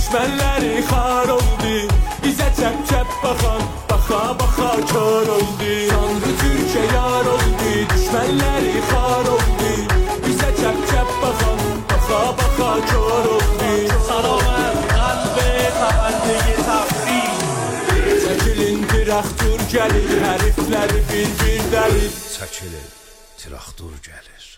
düşmənləri xar oldu. Bizə çəp-çəp baxan, baxa-baxa kör oldu. Tanrı Türkə yar oldu, düşmənləri xar oldu. Bizə çəp-çəp baxan, baxa-baxa kör oldu. سلام قلب تولد تفریح Çəkilin traktor gəlir, hərifləri bir-bir dəlir. Çəkilin, traktor gəlir.